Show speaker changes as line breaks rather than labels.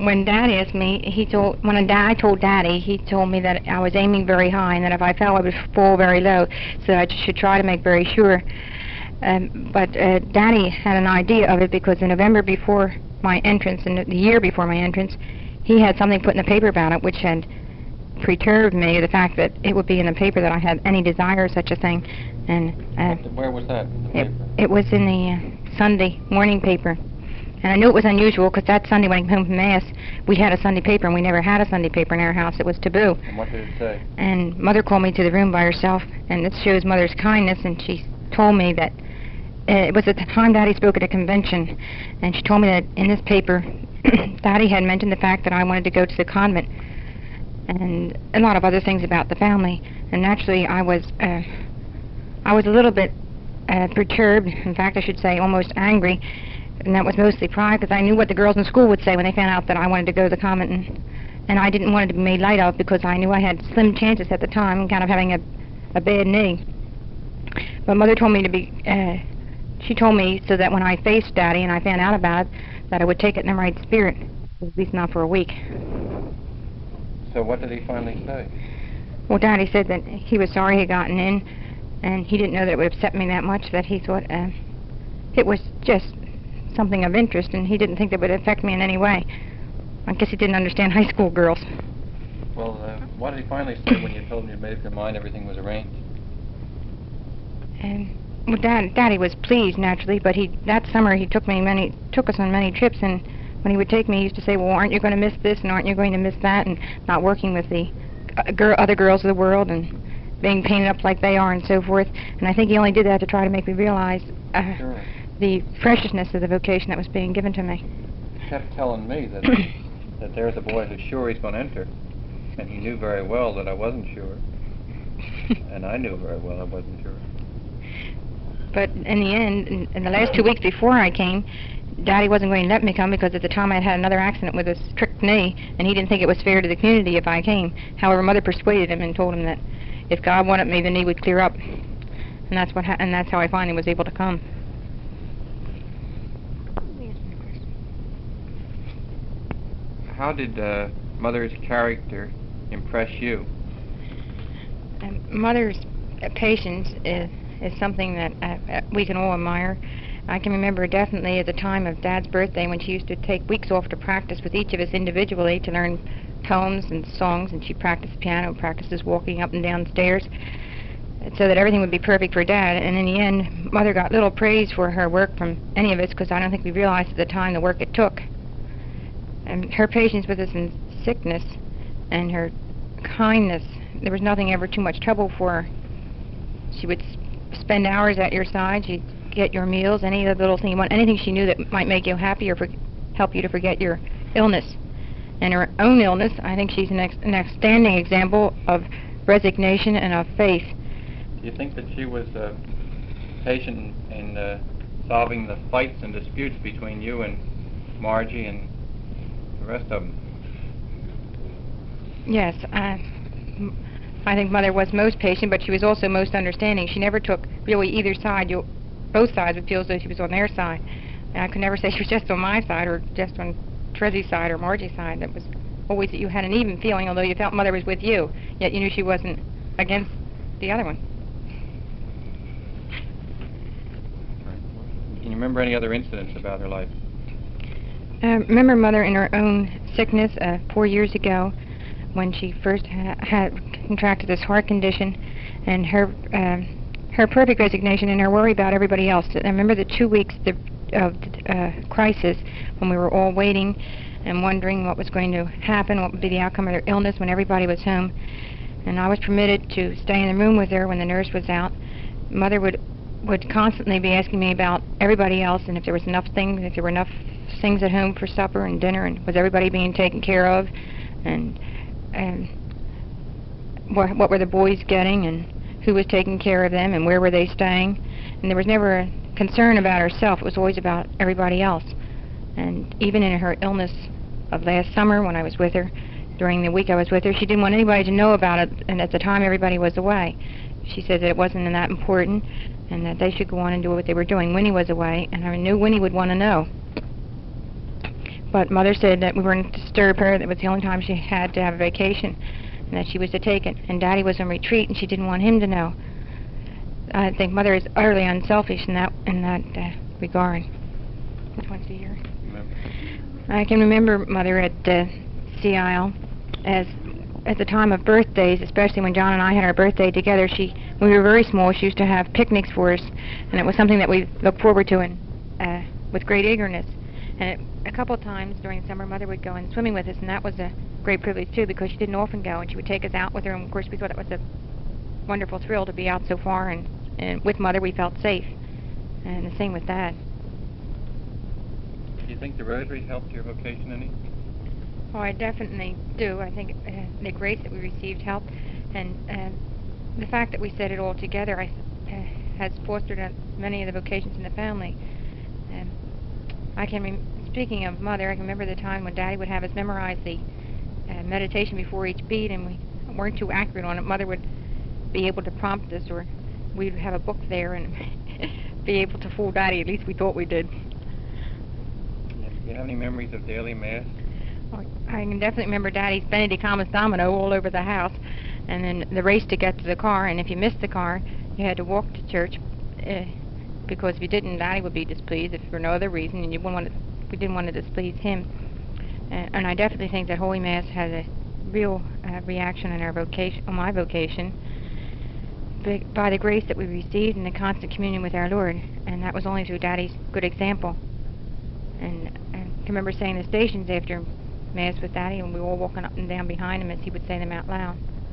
when Dad asked me, I told Daddy, he told me that I was aiming very high and that if I fell, I would fall very low, so I should try to make very sure. But Daddy had an idea of it because in November before my entrance, and the year before my entrance, he had something put in the paper about it, which had perturbed me, the fact that it would be in the paper that I had any desire of such a thing. And
where was that?
It was in the Sunday morning paper. And I knew it was unusual because that Sunday when I came home from Mass, we had a Sunday paper, and we never had a Sunday paper in our house. It was taboo.
And what did it say?
And Mother called me to the room by herself, and this shows Mother's kindness, and she told me that it was at the time Daddy spoke at a convention, and she told me that in this paper, Daddy had mentioned the fact that I wanted to go to the convent, and a lot of other things about the family. And naturally, I was a little bit perturbed. In fact, I should say almost angry. And that was mostly pride, because I knew what the girls in school would say when they found out that I wanted to go to the convent, and I didn't want it to be made light of because I knew I had slim chances at the time, kind of having a bad knee. But Mother told me to be, she told me so that when I faced Daddy and I found out about it, that I would take it in the right spirit, at least not for a week.
So what did he finally say?
Well, Daddy said that he was sorry he had gotten in, and he didn't know that it would upset me that much, that he thought it was just something of interest, and he didn't think that would affect me in any way. I guess he didn't understand high school girls.
Well, what did he finally say when you told him you made up your mind everything was arranged?
Well, Daddy was pleased, naturally, but that summer he took us on many trips, and when he would take me, he used to say, well, aren't you going to miss this, and aren't you going to miss that, and not working with the other girls of the world, and being painted up like they are, and so forth. And I think he only did that to try to make me realize
Sure.
the preciousness of the vocation that was being given to me.
He kept telling me that that there's a boy who's sure he's going to enter, and he knew very well that I wasn't sure, and I knew very well I wasn't sure.
But in the end, in the last 2 weeks before I came, Daddy wasn't going to let me come because at the time I had another accident with a strict knee, and he didn't think it was fair to the community if I came. However, Mother persuaded him and told him that if God wanted me, the knee would clear up, and that's how I finally was able to come.
How did Mother's character impress you?
Mother's patience is something that we can all admire. I can remember definitely at the time of Dad's birthday when she used to take weeks off to practice with each of us individually to learn poems and songs, and she practiced piano, practices walking up and down stairs, so that everything would be perfect for Dad. And in the end, Mother got little praise for her work from any of us, because I don't think we realized at the time the work it took. And her patience with us in sickness and her kindness, there was nothing ever too much trouble for her. She would spend hours at your side. She'd get your meals, any other little thing you want, anything she knew that might make you happy or help you to forget your illness. And her own illness, I think she's an outstanding example of resignation and of faith.
Do you think that she was patient in solving the fights and disputes between you and Margie and the rest of them?
Yes, I think Mother was most patient, but she was also most understanding. She never took really either side. Both sides would feel as though she was on their side. And I could never say she was just on my side or just on Trezi's side or Margie's side. It was always that you had an even feeling, although you felt Mother was with you, yet you knew she wasn't against the other one.
Can you remember any other incidents about her life?
Remember Mother in her own sickness 4 years ago when she first had contracted this heart condition, and her perfect resignation and her worry about everybody else. I remember the 2 weeks of crisis when we were all waiting and wondering what was going to happen, what would be the outcome of her illness when everybody was home. And I was permitted to stay in the room with her when the nurse was out. Mother would constantly be asking me about everybody else, and if there was enough things, if there were enough things at home for supper and dinner, and was everybody being taken care of, and what were the boys getting, and who was taking care of them, and where were they staying. And there was never a concern about herself. It was always about everybody else. And even in her illness of last summer when I was with her, during the week I was with her, she didn't want anybody to know about it, and at the time everybody was away. She said that it wasn't that important and that they should go on and do what they were doing. Winnie was away, and I knew Winnie would want to know. But Mother said that we weren't to disturb her, that was the only time she had to have a vacation, and that she was to take it. And Daddy was on retreat, and she didn't want him to know. I think Mother is utterly unselfish in that regard. Which one's the year? I can remember Mother at Sea Isle as at the time of birthdays, especially when John and I had our birthday together. When we were very small, she used to have picnics for us, and it was something that we looked forward to with great eagerness. And a couple of times during the summer, Mother would go in swimming with us, and that was a great privilege too, because she didn't often go, and she would take us out with her. And of course, we thought it was a wonderful thrill to be out so far, and with Mother, we felt safe. And the same with Dad.
Do you think the Rosary helped your vocation any?
Oh, I definitely do. I think the grace that we received helped, and the fact that we said it all together has fostered many of the vocations in the family. Speaking of Mother, I can remember the time when Daddy would have us memorize the meditation before each beat, and we weren't too accurate on it. Mother would be able to prompt us, or we'd have a book there and be able to fool Daddy. At least we thought we did.
Do you have any memories of daily Mass?
I can definitely remember Daddy's Benedicamus Domino all over the house, and then the race to get to the car, and if you missed the car, you had to walk to church, because if you didn't, Daddy would be displeased, if for no other reason, and we didn't want to displease him. And I definitely think that Holy Mass had a real reaction in our vocation, on my vocation, by the grace that we received and the constant communion with our Lord, and that was only through Daddy's good example. And I can remember saying the stations after Mass with Daddy, and we were all walking up and down behind him as he would say them out loud.